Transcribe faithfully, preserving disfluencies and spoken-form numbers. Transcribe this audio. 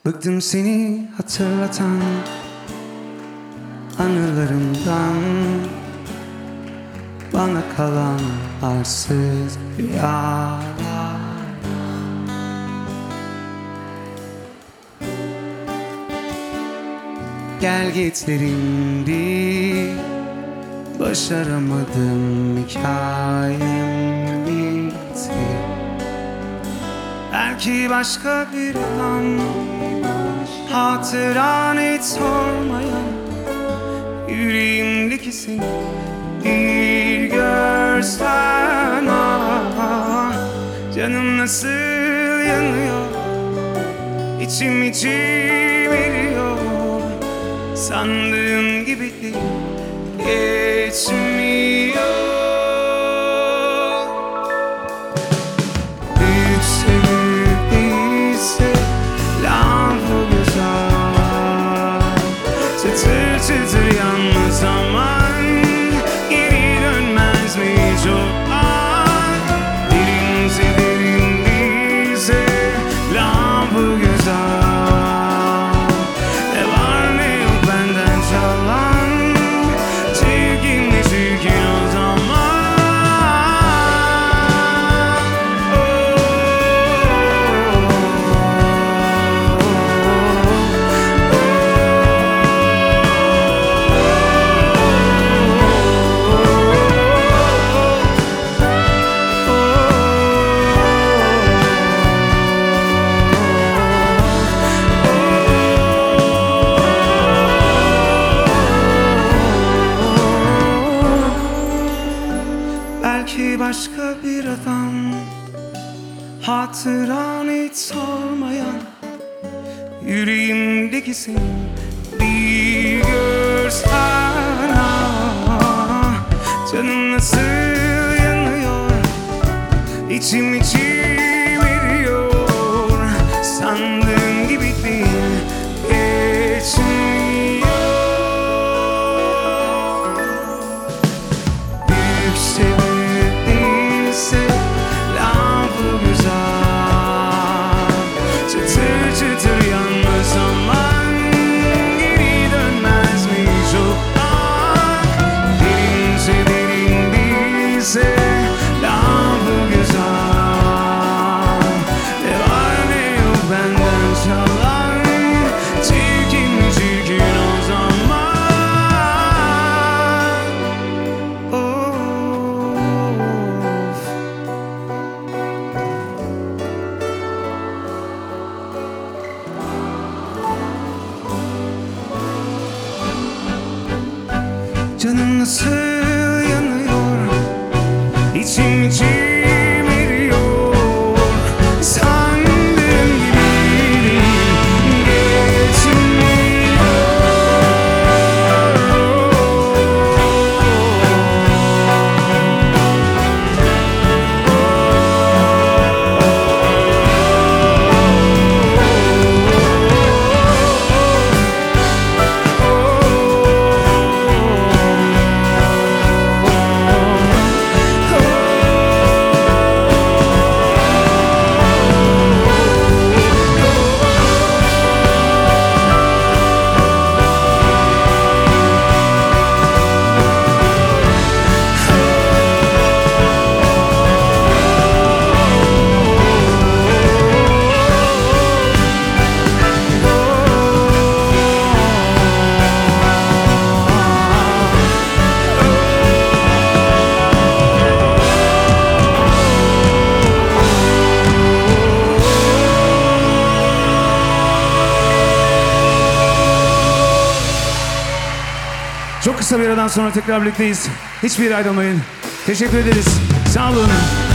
Bıktım seni hatırlatan anılarımdan, bana kalan arsız rüyalar. Gel gitlerimdi, başaramadım, hikayem bitti. Belki başka bir an, hatıran hiç sormayan, yüreğimdeki seni bir görsen. Ah, canım nasıl yanıyor, içim içim eriyor. Sandığım gibi değil, geçmiyor. Büyükse büyük değilse lafı güzel, çıtır çıtır yanmaz zaman, geri dönmez mi hiç o an? Derinse derin değilse lafı güzel. Belki başka bir adam, hatıran hiç sormayan, yüreğimdeki seni bir görsen. Ah, canım nasıl yanıyor, içim içim eriyor. Sandığım gibi değil, geçmiyor. Büyükse canım nasıl yanıyor, içim içim eriyor. Sandığım gibi geçmiyor. Çok kısa bir aradan sonra tekrar birlikteyiz. Hiçbir yere ayrılmayın. Teşekkür ederiz. Sağ olun.